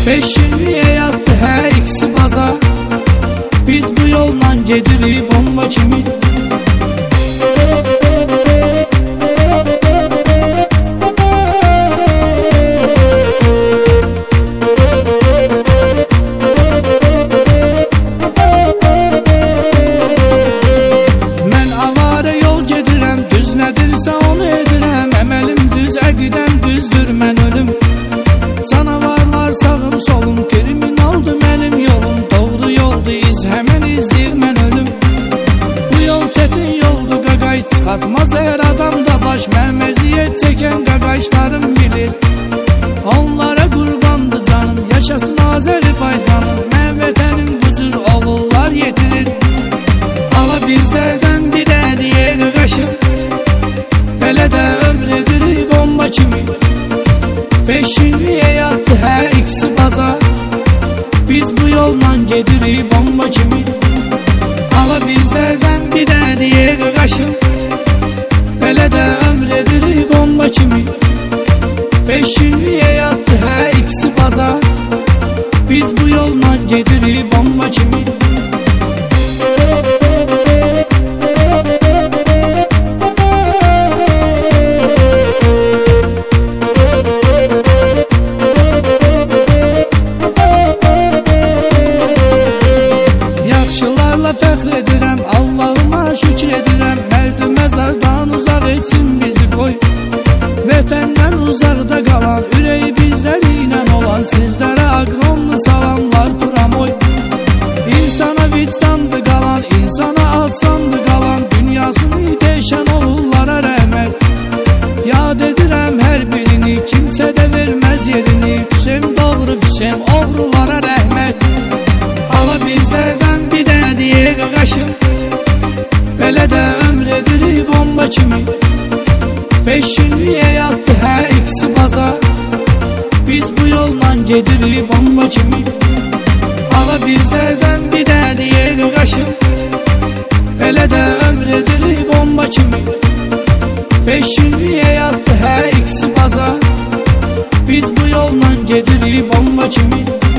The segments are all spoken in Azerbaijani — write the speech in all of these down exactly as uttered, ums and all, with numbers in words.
Beşinliye yattı her ikisi baza. Biz bu yolla gedirik bomba kimi. Mən avara yol gedirəm, düz nədirsə onu edirəm. Əməlim düz, əqidəm düzdür, mən ölüm. Canavarlar sağım solum, kriminaldır mənim yolum. Doğru yoldur, iz həmən izləyir, mən ölüm. Bu yol çətin yoldur, qaqay çıxartmaz hər adam da baş. Mən məziyyət çəkən qaqayşlarım bilir. Onlara qurbandır canım, yaşasın Azərbaycanım. Mən vətənim bu cür oğullar yetirir. Ala bizlərdən bir ədiyə qaqaşım, belə də ömr edirik bomba kimi. Beşinliyə yattı hər ikisi baza. Biz bu yolla gedirik bomba kimi. Ala bizlərdən bir ədiyə qaqaşım, belə də ömr edirik bomba kimi. Beşinliyə yattı hər ikisi baza. Biz bu yolla gedirik bomba kimi. Fəxr edirəm, Allahıma şükür edirəm. Mərdi məzardan uzaq etsin bizi qoy. Vətəndən uzaqda qalan, ürəyi bizlər ilə olan sizlərə aqronlu salamlar puramoy. İnsana vicdandı qalan, insana alsandı qalan, dünyasını dəyişən oğullara rəhmət. Yad edirəm hər birini, kimsə də verməz yerini. Küsem doğru, küsem oğrulara rəhmət. Ala bizlərdən bir ədiyə qaqaşım, belə də ömr edirik bomba kimi. Beşinliyə yattı hər ikisi baza. Biz bu yolla gedirik bomba kimi. Ala bizlərdən bir ədiyə qaqaşım, belə də ömr edirik bomba kimi. Beşinliyə yattı hər ikisi baza. Biz bu yolla gedirik bomba kimi.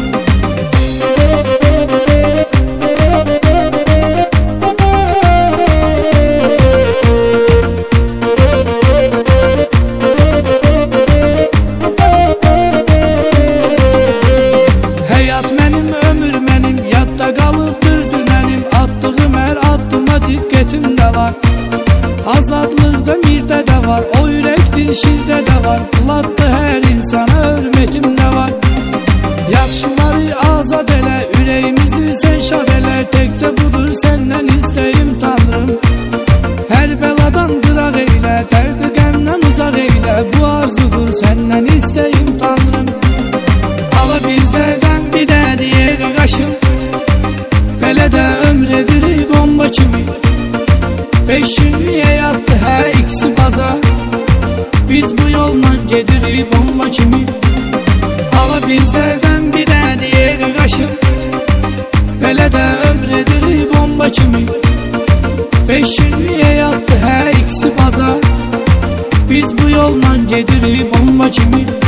Həyat mənim, ömür mənim, yadda qalıbdır dünənim. Attığım hər addıma diqqətim də var. Azadlıqda mirdə də var, o ürəkdir şirdə də var. Buladdır hər insana, hörmətim də var. Yaxşıları azad elə, ürəyimizi sən şad elə. Təkcə budur səndən istəyim Tanrım. Hər bəladan qıraq eylə, dərdi qəmdən uzaq eylə. Bu arzudur səndən istəyim Tanrım. Ala bizlərdən bir ədiyə qaqaşım, belə də ömr edirik bomba kimi. Beşinliyə yattı hər ikisi baza. Biz bu yolla gedirik bomba kimi. Ala bizlərdən bir ədiyə qaqaşım, belə də ömr edirik bomba kimi. Beşinliyə yattı hər ikisi baza. Biz bu yolla gedirik bomba kimi.